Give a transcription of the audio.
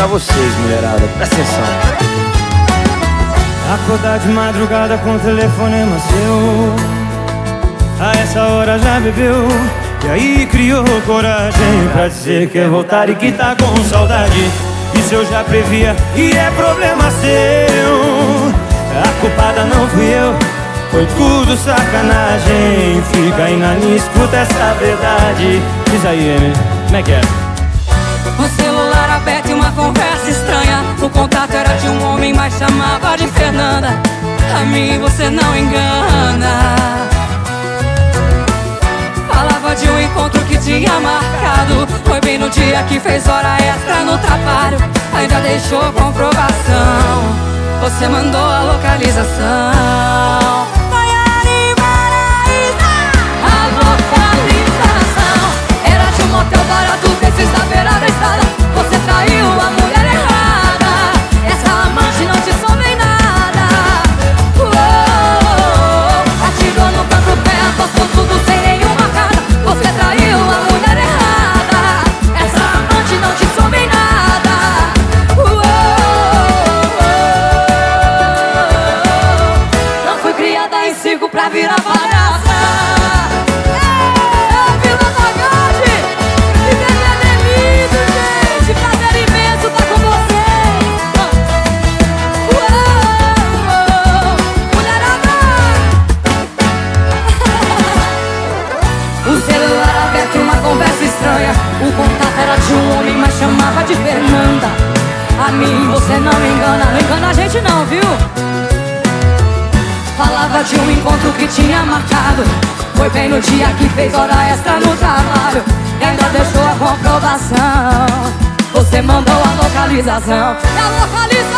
pra vocês, mulherada. Presta atenção. Acordar de madrugada com o telefonema seu, a essa hora já bebeu, e aí criou coragem pra dizer que quer voltar e que tá com saudade. Isso eu já previa e é problema seu. A culpada não fui eu, foi tudo sacanagem. Fica aí na linha, escuta essa verdade. Diz aí, Amy, como é que é? O celular aberto e uma conversa estranha. O contato era de um homem, mas chamava de Fernanda. A mim você não engana. Falava de um encontro que tinha marcado. Foi bem no dia que fez hora extra no trabalho. Ainda deixou comprovação. Você mandou a localização. A localização era de um motel barato desses da beira da estrada. Você traiu a mulher errada. Essa amante não te soube em nada. Atirou no próprio pé, apostou tudo sem nenhuma cara. Você traiu a mulher errada. Essa amante não te soube em nada. Não fui criada em circo pra virar palhaça. O contato era de um homem, mas chamava de Fernanda. A mim você não engana, não engana a gente não, viu? Falava de um encontro que tinha marcado. Foi bem no dia que fez hora extra no trabalho. E ainda deixou a comprovação. Você mandou a localização. É a localização.